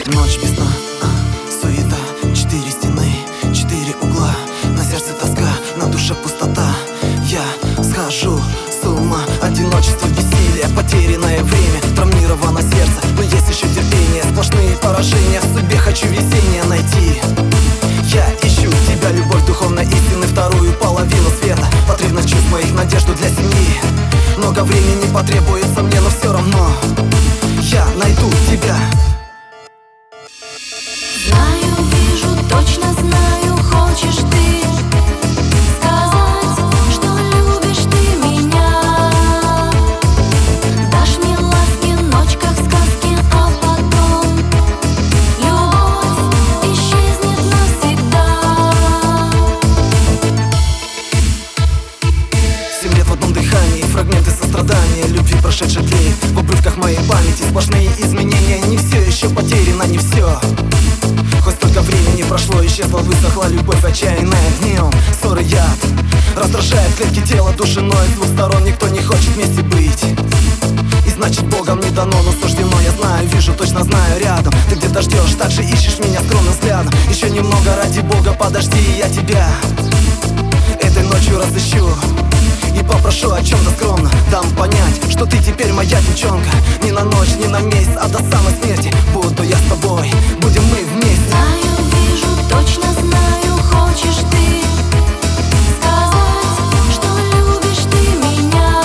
Ночь без сна, суета, 4 стены, 4 угла. На сердце тоска, на душе пустота. Я схожу с ума, одиночество, бессилие, потерянное время, травмировано сердце, но есть еще терпение. Сплошные поражения, в судьбе хочу везение найти. Я ищу тебя, любовь духовной истины, вторую половину света, потребность чувств моих, надежду для семьи. Много времени потребуется мне, но все равно я найду тебя. Знаю, вижу, точно знаю, хочешь ты сказать, что любишь ты меня. Дашь мне ласки, ночь как в сказке, а потом любовь исчезнет навсегда. 7 лет в одном дыхании, фрагменты сострадания, любви прошедшей тлеет в обрывках моей памяти. Сплошные изменения, не все еще потеряно, не все. Хоть столько времени прошло, исчезла, высохла любовь, отчаянная гневом. Ссоры, яд раздражает клетки тела, души ноет с двух сторон, никто не хочет вместе быть. И значит Богом не дано, но суждено. Я знаю, вижу, точно знаю, рядом ты где-то ждешь, так же ищешь меня скромным взглядом. Еще немного, ради Бога, подожди, я тебя этой ночью разыщу и попрошу о чем-то скромно. Дам понять, что ты теперь моя девчонка. Не на ночь, не на месяц, а до самой смерти буду я с тобой, будем мы вместе. Знаю, вижу, точно знаю, хочешь ты сказать, что любишь ты меня.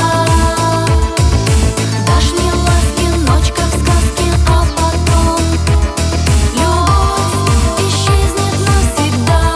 Дашь мне ласки, ночь как в сказке, а потом любовь исчезнет навсегда.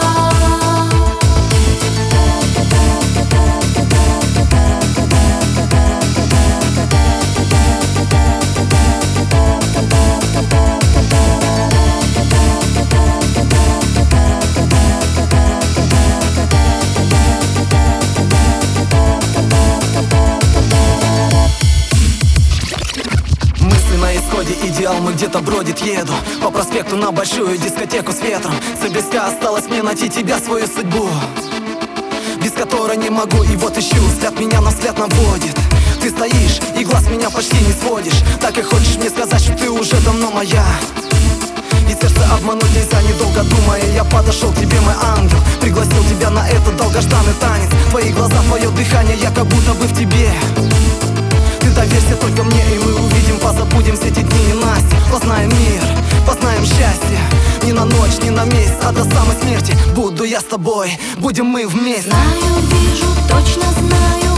Мысли на исходе, идеал мой где-то бродит, еду по проспекту на большую дискотеку с ветром. Цель близка, осталось мне найти тебя, свою судьбу, без которой не могу. И вот ищу, взгляд меня на взгляд наводит. Ты стоишь и глаз меня почти не сводишь. Так и хочешь мне сказать, что ты уже давно моя. И сердце обмануть нельзя, недолго думая, я подошел к тебе, мой ангел. Пригласил тебя на этот долгожданный танец. Твои глаза, твое дыхание, я как будто бы в тебе. Ты доверься только мне, и мы увидим, позабудем все эти дни ненастья. Познаем мир, познаем счастье. Не на ночь, не на месяц, а до самой смерти буду я с тобой, будем мы вместе. Знаю, вижу, точно знаю,